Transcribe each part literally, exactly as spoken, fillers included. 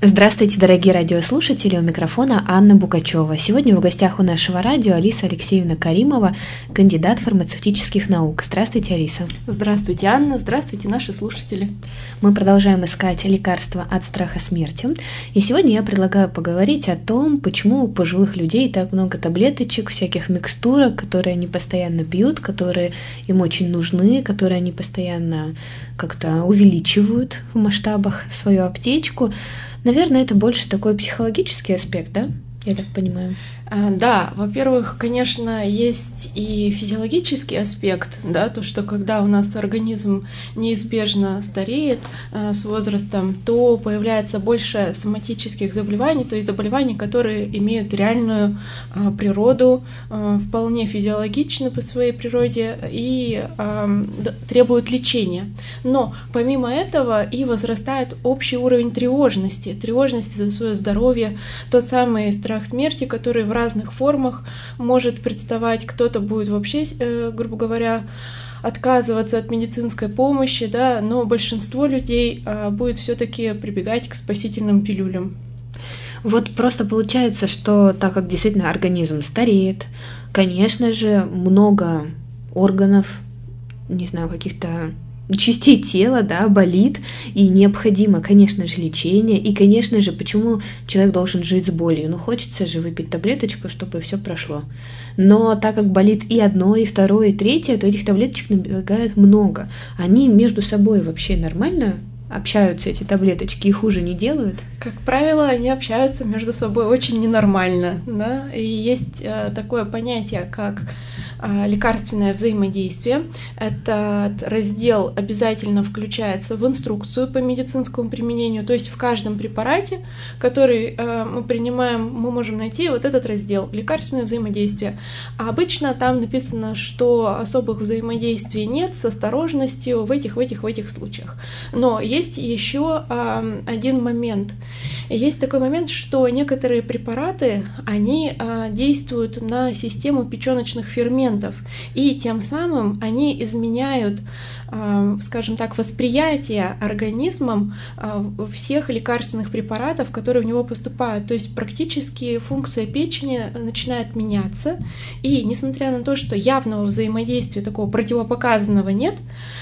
Здравствуйте, дорогие радиослушатели, у микрофона Анна Букачева. Сегодня в гостях у нашего радио Алиса Алексеевна Каримова, кандидат фармацевтических наук. Здравствуйте, Алиса. Здравствуйте, Анна. Здравствуйте, наши слушатели. Мы продолжаем искать лекарства от страха смерти. И сегодня я предлагаю поговорить о том, почему у пожилых людей так много таблеточек, всяких микстурок, которые они постоянно пьют, которые им очень нужны, которые они постоянно как-то увеличивают в масштабах свою аптечку. Наверное, это больше такой психологический аспект, да? Я так понимаю. Да, во-первых, конечно, есть и физиологический аспект, да, то, что когда у нас организм неизбежно стареет э, с возрастом, то появляется больше соматических заболеваний, то есть заболеваний, которые имеют реальную э, природу, э, вполне физиологичны по своей природе и э, требуют лечения. Но помимо этого и возрастает общий уровень тревожности, тревожности за свое здоровье, тот самый страх смерти, который в разных формах может представать, кто-то будет вообще, э, грубо говоря, отказываться от медицинской помощи, да, но большинство людей э, будет все-таки прибегать к спасительным пилюлям. Вот просто получается, что так как действительно организм стареет, конечно же, много органов, не знаю, каких-то частей тела, да, болит, и необходимо, конечно же, лечение, и, конечно же, почему человек должен жить с болью? Ну, хочется же выпить таблеточку, чтобы все прошло. Но так как болит и одно, и второе, и третье, то этих таблеточек набегает много. Они между собой вообще нормально общаются, эти таблеточки, и хуже не делают? Как правило, они общаются между собой очень ненормально, да, и есть э, такое понятие, как э, лекарственное взаимодействие. Этот раздел обязательно включается в инструкцию по медицинскому применению, то есть в каждом препарате, который э, мы принимаем, мы можем найти вот этот раздел «Лекарственное взаимодействие». А обычно там написано, что особых взаимодействий нет, с осторожностью в этих, в этих, в этих случаях. Но есть еще э, один момент. Есть такой момент, что некоторые препараты, они э, действуют на систему печёночных ферментов, и тем самым они изменяют, э, скажем так, восприятие организмом э, всех лекарственных препаратов, которые в него поступают. То есть практически функция печени начинает меняться, и несмотря на то, что явного взаимодействия такого противопоказанного нет,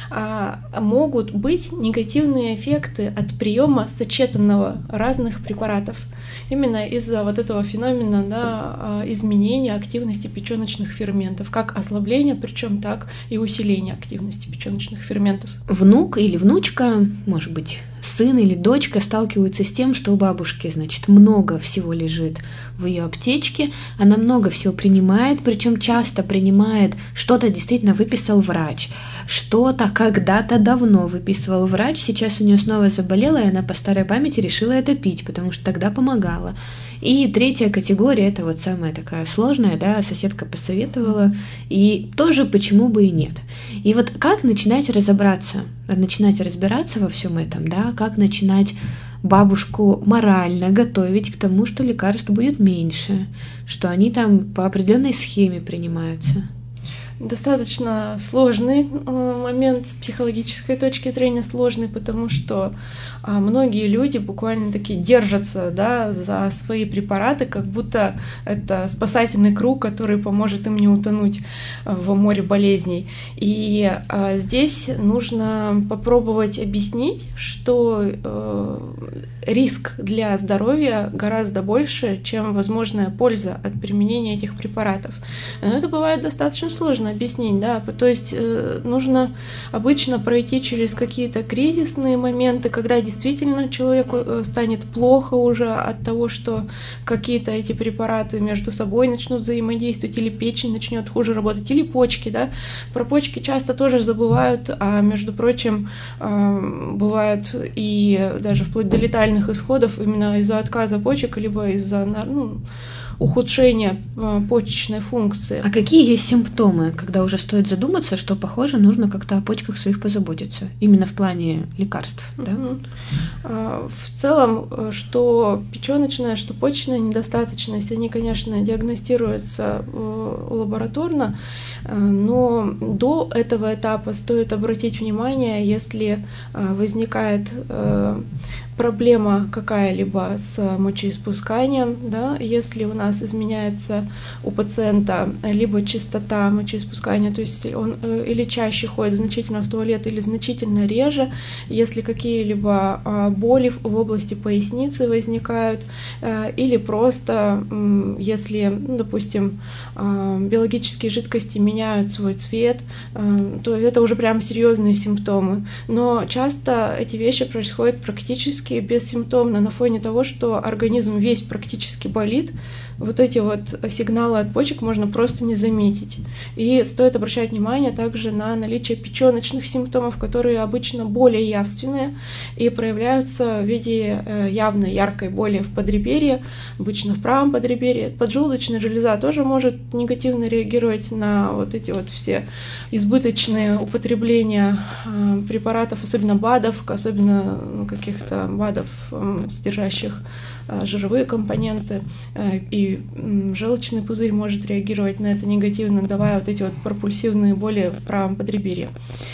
э, могут быть негативные эффекты от приема сочетанного разных препаратов. Именно из-за вот этого феномена, да, изменения активности печёночных ферментов, как ослабления, причем так и усиления активности печёночных ферментов. Внук или внучка, может быть, сын или дочка сталкиваются с тем, что у бабушки, значит, много всего лежит в ее аптечке, она много всего принимает, причем часто принимает, что-то действительно выписал врач, что-то когда-то давно выписывал врач, сейчас у нее снова заболело, и она по старой памяти решила это пить, потому что тогда помогало. И третья категория, это вот самая такая сложная, да, соседка посоветовала, и тоже почему бы и нет. И вот как начинать разобраться, начинать разбираться во всем этом, да, как начинать бабушку морально готовить к тому, что лекарств будет меньше, что они там по определенной схеме принимаются. Достаточно сложный момент с психологической точки зрения, сложный, потому что многие люди буквально таки держатся, да, за свои препараты, как будто это спасательный круг, который поможет им не утонуть в море болезней. И здесь нужно попробовать объяснить, что риск для здоровья гораздо больше, чем возможная польза от применения этих препаратов. Но это бывает достаточно сложно объяснить, да, то есть э, нужно обычно пройти через какие-то кризисные моменты, когда действительно человеку станет плохо уже от того, что какие-то эти препараты между собой начнут взаимодействовать, или печень начнет хуже работать, или почки, да. Про почки часто тоже забывают, а между прочим, э, бывают и даже вплоть до летальных исходов именно из-за отказа почек, либо из-за, ну, ухудшение почечной функции. А какие есть симптомы, когда уже стоит задуматься, что, похоже, нужно как-то о почках своих позаботиться, именно в плане лекарств? Да? В целом, что печёночная, что почечная недостаточность, они, конечно, диагностируются лабораторно, но до этого этапа стоит обратить внимание, если возникает проблема какая-либо с мочеиспусканием, да, если у нас изменяется у пациента либо частота мочеиспускания, то есть он или чаще ходит значительно в туалет, или значительно реже, если какие-либо боли в области поясницы возникают, или просто если, ну, допустим, биологические жидкости меняют свой цвет, то это уже прям серьезные симптомы. Но часто эти вещи происходят практически бессимптомно на фоне того, что организм весь практически болит. Вот эти вот сигналы от почек можно просто не заметить. И стоит обращать внимание также на наличие печёночных симптомов, которые обычно более явственные и проявляются в виде явной яркой боли в подреберье, обычно в правом подреберье. Поджелудочная железа тоже может негативно реагировать на вот эти вот все избыточные употребления препаратов, особенно БАДов, особенно каких-то БАДов, содержащих жировые компоненты, и желчный пузырь может реагировать на это негативно, давая вот эти вот пропульсивные боли в правом подреберье.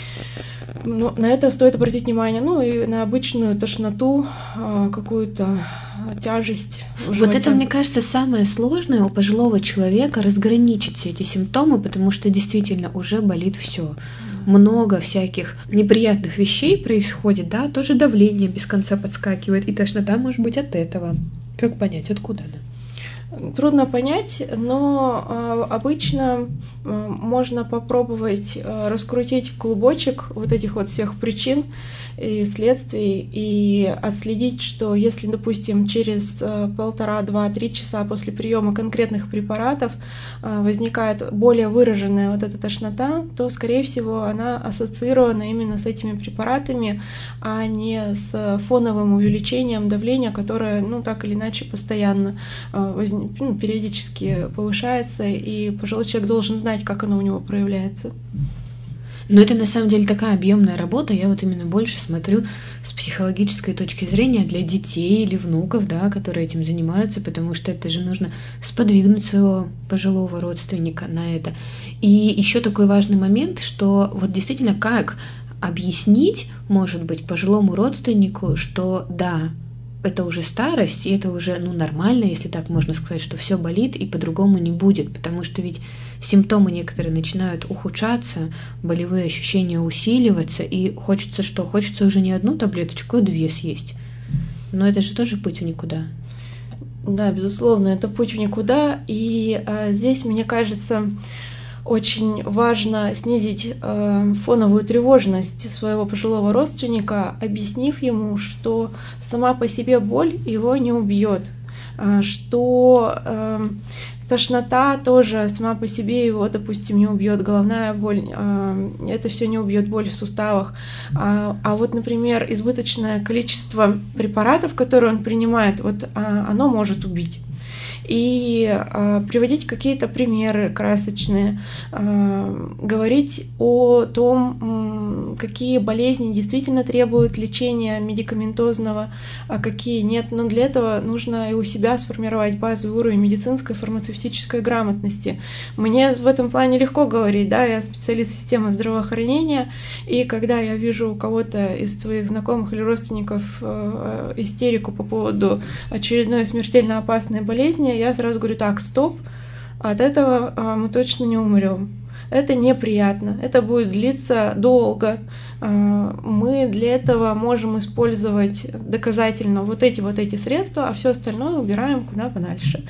Но на это стоит обратить внимание, ну и на обычную тошноту, какую-то тяжесть в животе. Вот это, мне кажется, самое сложное у пожилого человека — разграничить все эти симптомы, потому что действительно уже болит все. Много всяких неприятных вещей происходит, да, тоже давление без конца подскакивает, и тошнота может быть от этого. Как понять, откуда она? Трудно понять, но э, обычно э, можно попробовать э, раскрутить клубочек вот этих вот всех причин и следствий и отследить, что если, допустим, через э, полтора, два, три часа после приема конкретных препаратов э, возникает более выраженная вот эта тошнота, то, скорее всего, она ассоциирована именно с этими препаратами, а не с фоновым увеличением давления, которое, ну, так или иначе, постоянно э, возникает. Ну, периодически повышается, и пожилой человек должен знать, как оно у него проявляется. Но это на самом деле такая объемная работа. Я вот именно больше смотрю с психологической точки зрения для детей или внуков, да, которые этим занимаются, потому что это же нужно сподвигнуть своего пожилого родственника на это. И еще такой важный момент, что вот действительно как объяснить, может быть, пожилому родственнику, что да, это уже старость, и это уже, ну, нормально, если так можно сказать, что все болит и по-другому не будет, потому что ведь симптомы некоторые начинают ухудшаться, болевые ощущения усиливаться, и хочется что? Хочется уже не одну таблеточку, а две съесть. Но это же тоже путь в никуда. Да, безусловно, это путь в никуда, и а, здесь, мне кажется, очень важно снизить э, фоновую тревожность своего пожилого родственника, объяснив ему, что сама по себе боль его не убьет, э, что э, тошнота тоже сама по себе его, допустим, не убьет, головная боль, э, это все не убьет боль в суставах. А, а вот, например, избыточное количество препаратов, которые он принимает, вот э, оно может убить. И э, приводить какие-то примеры красочные, э, говорить о том, э, какие болезни действительно требуют лечения медикаментозного, а какие нет. Но для этого нужно и у себя сформировать базовый уровень медицинской фармацевтической грамотности. Мне в этом плане легко говорить, да, я специалист системы здравоохранения, и когда я вижу у кого-то из своих знакомых или родственников э, истерику по поводу очередной смертельно опасной болезни, я сразу говорю: так, стоп, от этого а, мы точно не умрем. Это неприятно, это будет длиться долго. Мы для этого можем использовать доказательно вот эти вот эти средства, а все остальное убираем куда подальше.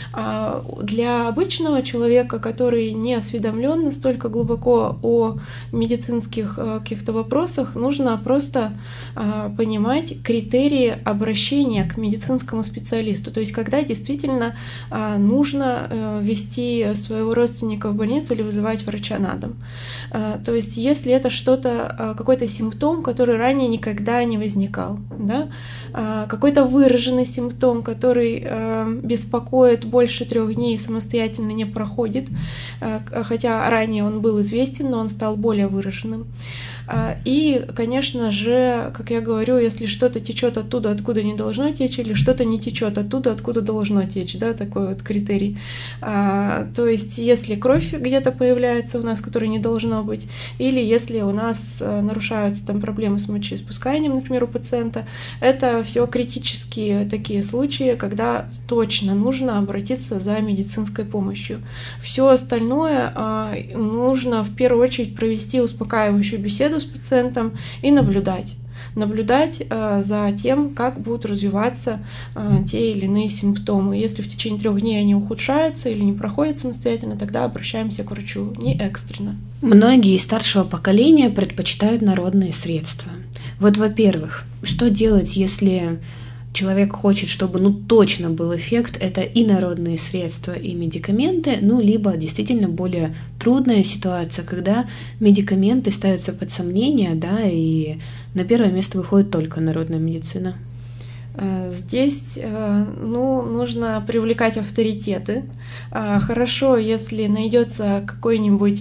Для обычного человека, который не осведомлен настолько глубоко о медицинских каких-то вопросах, нужно просто понимать критерии обращения к медицинскому специалисту. То есть когда действительно нужно вести своего родственника в больницу или вызывать врача, врача на дом. То есть если это что-то, какой-то симптом, который ранее никогда не возникал, да, какой-то выраженный симптом, который беспокоит больше трех дней и самостоятельно не проходит, хотя ранее он был известен, но он стал более выраженным. И, конечно же, как я говорю, если что-то течет оттуда, откуда не должно течь, или что-то не течет оттуда, откуда должно течь, да, такой вот критерий. А, то есть, если кровь где-то появляется у нас, которой не должно быть, или если у нас нарушаются там проблемы с мочеиспусканием, например, у пациента, это все критические такие случаи, когда точно нужно обратиться за медицинской помощью. Все остальное а, нужно в первую очередь провести успокаивающую беседу с пациентом и наблюдать. Наблюдать э, за тем, как будут развиваться э, те или иные симптомы. Если в течение трех дней они ухудшаются или не проходят самостоятельно, тогда обращаемся к врачу, не экстренно. Многие из старшего поколения предпочитают народные средства. Вот, во-первых, что делать, если человек хочет, чтобы ну точно был эффект, это и народные средства, и медикаменты, ну либо действительно более трудная ситуация, когда медикаменты ставятся под сомнение, да, и на первое место выходит только народная медицина. Здесь ну, нужно привлекать авторитеты. Хорошо, если найдется какой-нибудь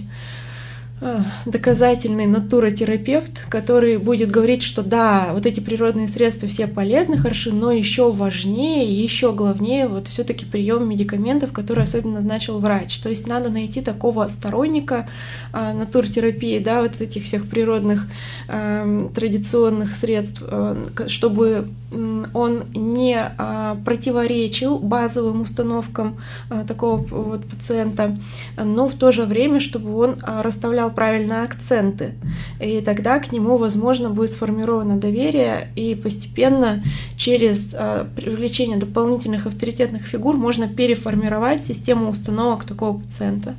доказательный натуротерапевт, который будет говорить, что да, вот эти природные средства все полезны, хороши, но еще важнее, еще главнее вот все-таки прием медикаментов, которые особенно назначил врач. То есть надо найти такого сторонника а, натуротерапии, да, вот этих всех природных а, традиционных средств, а, чтобы он не а, противоречил базовым установкам а, такого вот пациента, но в то же время, чтобы он а, расставлял правильно акценты. И тогда к нему, возможно, будет сформировано доверие, и постепенно через а, привлечение дополнительных авторитетных фигур можно переформировать систему установок такого пациента.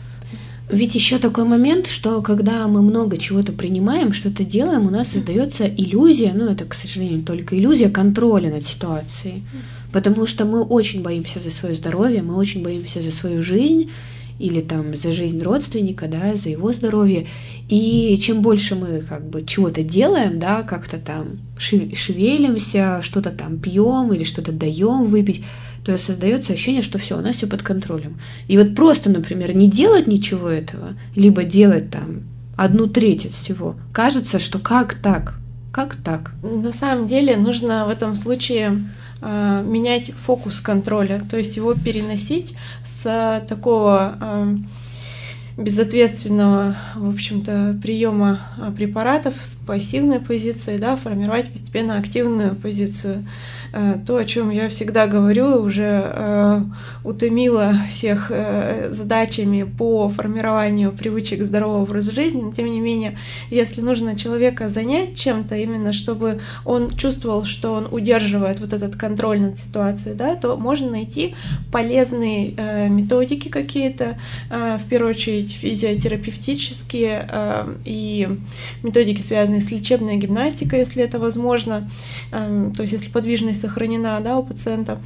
Ведь еще такой момент, что когда мы много чего-то принимаем, что-то делаем, у нас создается иллюзия, ну это, к сожалению, только иллюзия контроля над ситуацией, потому что мы очень боимся за свое здоровье, мы очень боимся за свою жизнь, или там за жизнь родственника, да, за его здоровье. И чем больше мы как бы чего-то делаем, да, как-то там шевелимся, что-то там пьем или что-то даем выпить, то создается ощущение, что все, у нас все под контролем. И вот просто, например, не делать ничего этого, либо делать там одну треть от всего, кажется, что как так? Как так? На самом деле нужно в этом случае э, менять фокус контроля, то есть его переносить с такого э, безответственного, в общем-то, приема препаратов с пассивной позиции, да, формировать постепенно активную позицию. То, о чем я всегда говорю, уже э, утомила всех э, задачами по формированию привычек здорового образа жизни, но тем не менее, если нужно человека занять чем-то, именно чтобы он чувствовал, что он удерживает вот этот контроль над ситуацией, да, то можно найти полезные э, методики какие-то, э, в первую очередь физиотерапевтические э, и методики, связанные с лечебной гимнастикой, если это возможно, э, то есть если подвижность сохранена, да, у пациента.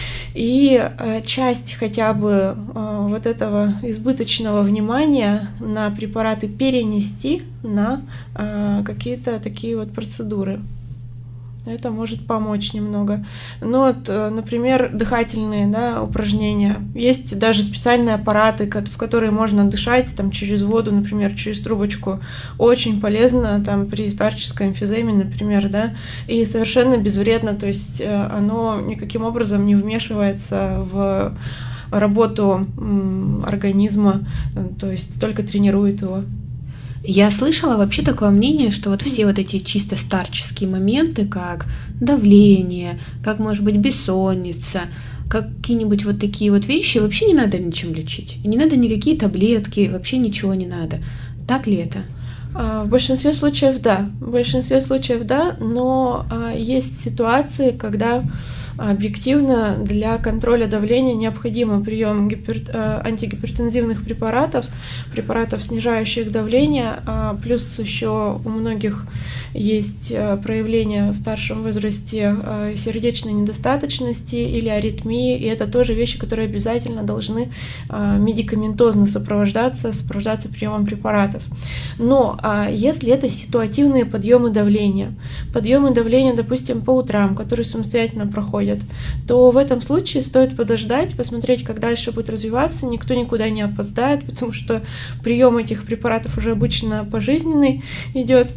И э, часть хотя бы э, вот этого избыточного внимания на препараты перенести на э, какие-то такие вот процедуры. Это может помочь немного. Ну, вот, например, дыхательные, да, упражнения. Есть даже специальные аппараты, в которые можно дышать там, через воду, например, через трубочку. Очень полезно там, при старческой эмфиземе, например, да, и совершенно безвредно. То есть оно никаким образом не вмешивается в работу организма, то есть только тренирует его. Я слышала вообще такое мнение, что вот все вот эти чисто старческие моменты, как давление, как, может быть, бессонница, какие-нибудь вот такие вот вещи, вообще не надо ничем лечить. И не надо никакие таблетки, вообще ничего не надо. Так ли это? В большинстве случаев да. В большинстве случаев да, но есть ситуации, когда объективно для контроля давления необходим прием гипер... антигипертензивных препаратов, препаратов, снижающих давление, плюс еще у многих есть проявление в старшем возрасте сердечной недостаточности или аритмии, и это тоже вещи, которые обязательно должны медикаментозно сопровождаться, сопровождаться приемом препаратов. Но если это ситуативные подъемы давления, подъемы давления, допустим, по утрам, которые самостоятельно проходят, то в этом случае стоит подождать, посмотреть, как дальше будет развиваться, никто никуда не опоздает, потому что прием этих препаратов уже обычно пожизненный идет,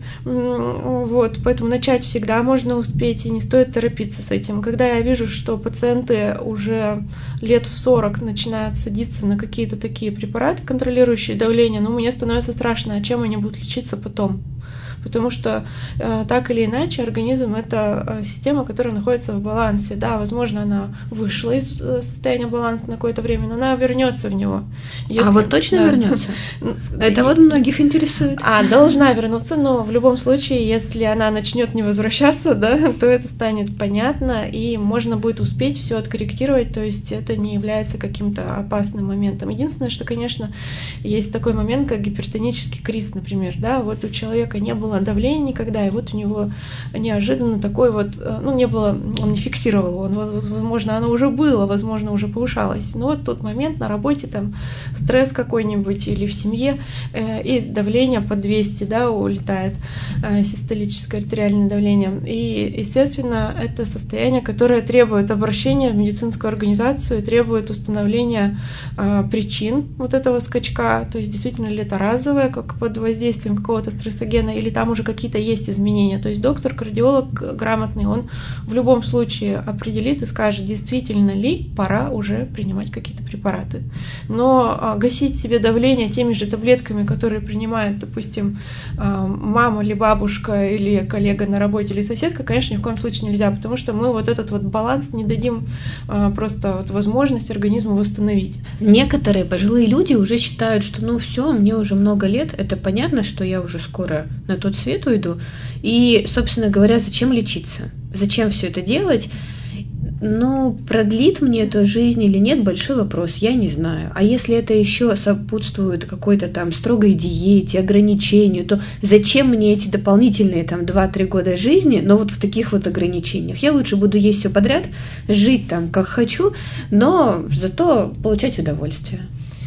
вот, поэтому начать всегда можно успеть, и не стоит торопиться с этим. Когда я вижу, что пациенты уже лет в сорок начинают садиться на какие-то такие препараты, контролирующие давление, ну, мне становится страшно, а чем они будут лечиться потом? Потому что э, так или иначе организм — это э, система, которая находится в балансе. Да, возможно, она вышла из э, состояния баланса на какое-то время, но она вернется в него. Если, а вот точно да, вернется? Это вот многих интересует. А, должна вернуться, но в любом случае, если она начнет не возвращаться, да, то это станет понятно, и можно будет успеть все откорректировать, то есть это не является каким-то опасным моментом. Единственное, что, конечно, есть такой момент, как гипертонический криз, например, да, вот у человека не было давления никогда, и вот у него неожиданно такой вот, ну, не было, он не фиксировал, он, возможно, оно уже было, возможно, уже повышалось, но вот тот момент на работе, там, стресс какой-нибудь или в семье, э, и давление под двести, да, улетает, э, систолическое артериальное давление, и, естественно, это состояние, которое требует обращения в медицинскую организацию, требует установления э, причин вот этого скачка, то есть действительно ли это разовое, как под воздействием какого-то стрессогена, или там уже какие-то есть изменения. То есть доктор, кардиолог грамотный, он в любом случае определит и скажет, действительно ли пора уже принимать какие-то препараты. Но а, гасить себе давление теми же таблетками, которые принимает, допустим, а, мама или бабушка, или коллега на работе, или соседка, конечно, ни в коем случае нельзя, потому что мы вот этот вот баланс не дадим а, просто вот возможность организму восстановить. Некоторые пожилые люди уже считают, что ну все, мне уже много лет, это понятно, что я уже скоро на тот свет уйду. И, собственно говоря, зачем лечиться? Зачем все это делать? Ну, продлит мне эту жизнь или нет, большой вопрос, я не знаю. А если это еще сопутствует какой-то там строгой диете, ограничению, то зачем мне эти дополнительные там два-три года жизни, но вот в таких вот ограничениях? Я лучше буду есть все подряд, жить там как хочу, но зато получать удовольствие.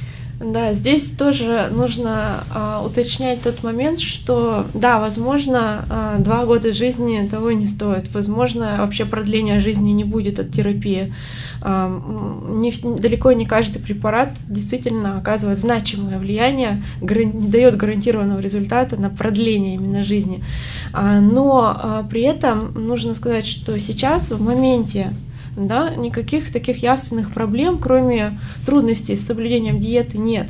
Да, здесь тоже нужно а, уточнять тот момент, что, да, возможно, а, два года жизни того не стоит, возможно, вообще продления жизни не будет от терапии. А, не, далеко не каждый препарат действительно оказывает значимое влияние, не дает гарантированного результата на продление именно жизни. А, но а, при этом нужно сказать, что сейчас, в моменте, да, никаких таких явственных проблем, кроме трудностей с соблюдением диеты, нет.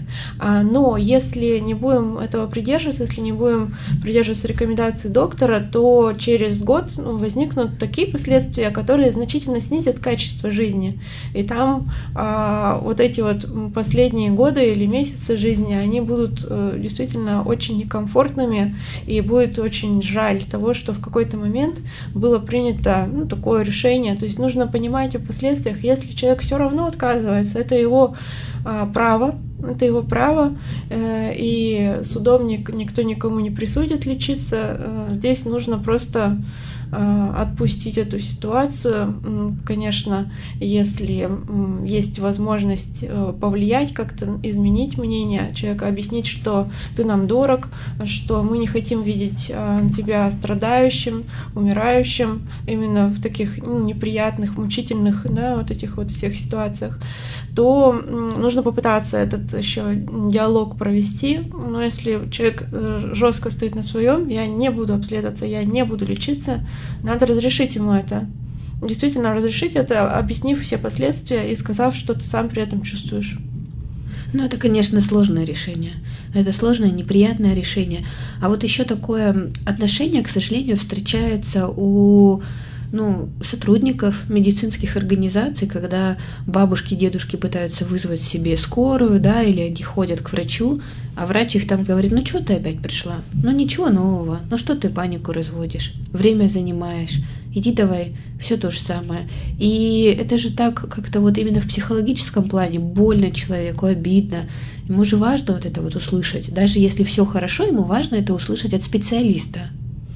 Но если не будем этого придерживаться, если не будем придерживаться рекомендаций доктора, то через год ну, возникнут такие последствия, которые значительно снизят качество жизни. И там а, вот эти вот последние годы или месяцы жизни, они будут а, действительно очень некомфортными, и будет очень жаль того, что в какой-то момент было принято ну, такое решение. То есть нужно понимать о последствиях. Если человек все равно отказывается, это его а, право, это его право, э, и судом ник- никто никому не присудит лечиться. Э, здесь нужно просто э, отпустить эту ситуацию. Конечно, если э, есть возможность э, повлиять, как-то изменить мнение человека, объяснить, что ты нам дорог, что мы не хотим видеть э, тебя страдающим, умирающим, именно в таких ну, неприятных, мучительных, да, вот этих вот всех ситуациях, то э, нужно попытаться этот еще диалог провести. Но если человек жестко стоит на своем, я не буду обследоваться, я не буду лечиться, надо разрешить ему это. Действительно разрешить это, объяснив все последствия и сказав, что ты сам при этом чувствуешь. Ну, это, конечно, сложное решение. Это сложное, неприятное решение. А вот еще такое отношение, к сожалению, встречается у ну, сотрудников медицинских организаций, когда бабушки, дедушки пытаются вызвать себе скорую, да, или они ходят к врачу, а врач их там говорит, ну что ты опять пришла? Ну ничего нового, ну что ты панику разводишь, время занимаешь, иди давай, все то же самое. И это же так как-то вот именно в психологическом плане больно человеку, обидно. Ему же важно вот это вот услышать, даже если все хорошо, ему важно это услышать от специалиста.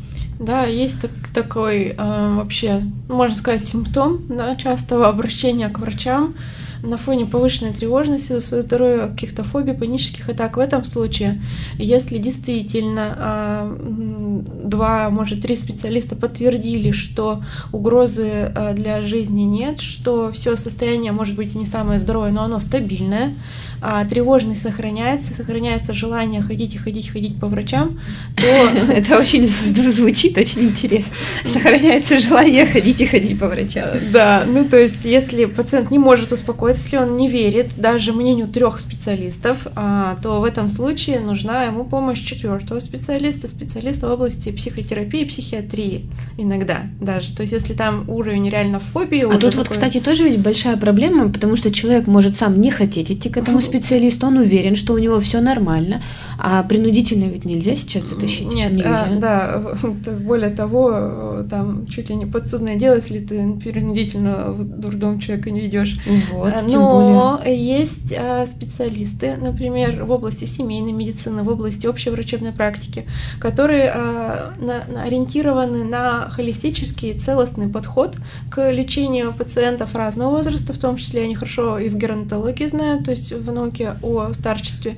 Да, есть так, такой э, вообще, можно сказать, симптом, да, частого обращения к врачам на фоне повышенной тревожности за свое здоровье, каких-то фобий, панических атак. В этом случае, если действительно э, два, может, три специалиста подтвердили, что угрозы э, для жизни нет, что все состояние может быть и не самое здоровое, но оно стабильное, а тревожность сохраняется, сохраняется желание ходить и ходить, ходить по врачам, то... Это очень звучит очень интересно. Сохраняется желание ходить и ходить по врачам. Да, ну то есть, если пациент не может успокоиться, если он не верит даже мнению трех специалистов, то в этом случае нужна ему помощь четвертого специалиста, специалиста в области психотерапии, психиатрии иногда даже. То есть, если там уровень реально фобии... А тут такой... вот, кстати, тоже ведь большая проблема, потому что человек может сам не хотеть идти к этому специалисту, он уверен, что у него все нормально, а принудительно ведь нельзя сейчас затащить. Нет, нельзя. А, да, более того, там чуть ли не подсудное дело, если ты принудительно в дурдом человека не ведешь. Вот, но есть специалисты, например, в области семейной медицины, в области общей врачебной практики, которые ориентированы на холистический целостный подход к лечению пациентов разного возраста, в том числе они хорошо и в геронтологии знают, то есть в науке о старчестве.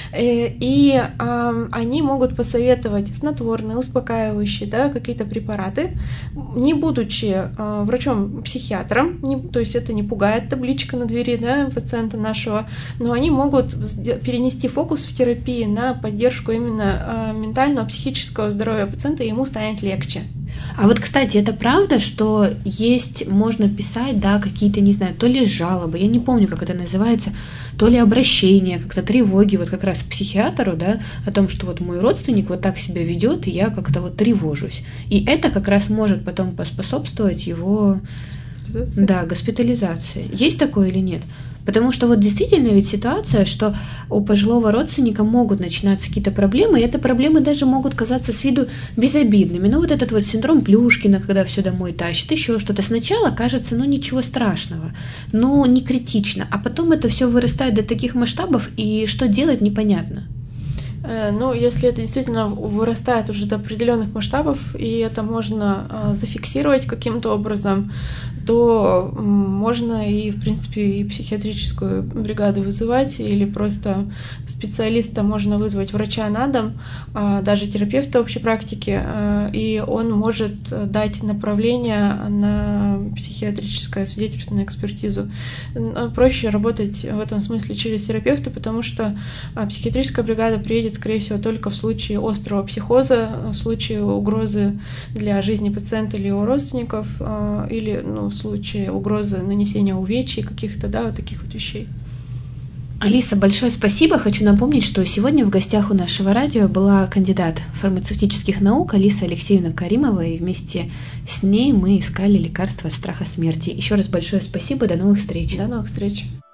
И они могут посоветовать снотворные, успокаивающие, да, какие-то препараты, не будучи врачом-психиатром, не, то есть это не пугает табличка на двери, да, пациента нашего, но они могут перенести фокус в терапии на поддержку именно ментального, психического здоровья пациента, и ему станет легче. А вот, кстати, это правда, что есть, можно писать, да, какие-то, не знаю, то ли жалобы, я не помню, как это называется, то ли обращения, как-то тревоги, вот как раз к психиатру, да, о том, что вот мой родственник вот так себя ведет, и я как-то вот тревожусь. И это как раз может потом поспособствовать его, да, госпитализации. Есть такое или нет? Потому что вот действительно ведь ситуация, что у пожилого родственника могут начинаться какие-то проблемы, и эти проблемы даже могут казаться с виду безобидными. Ну вот этот вот синдром Плюшкина, когда все домой тащит, еще что-то. Сначала кажется, ну ничего страшного, ну не критично, а потом это все вырастает до таких масштабов, и что делать непонятно. Ну, если это действительно вырастает уже до определенных масштабов, и это можно зафиксировать каким-то образом, то можно и, в принципе, и психиатрическую бригаду вызывать, или просто специалиста можно вызвать, врача на дом, даже терапевта общей практики, и он может дать направление на психиатрическое свидетельство, на экспертизу. Проще работать в этом смысле через терапевта, потому что психиатрическая бригада приедет, скорее всего, только в случае острого психоза, в случае угрозы для жизни пациента или его родственников, или, ну, в случае угрозы нанесения увечий, каких-то, да, вот таких вот вещей. Алиса, большое спасибо. Хочу напомнить, что сегодня в гостях у нашего радио была кандидат фармацевтических наук Алиса Алексеевна Каримова, и вместе с ней мы искали лекарства от страха смерти. Еще раз большое спасибо, до новых встреч. До новых встреч.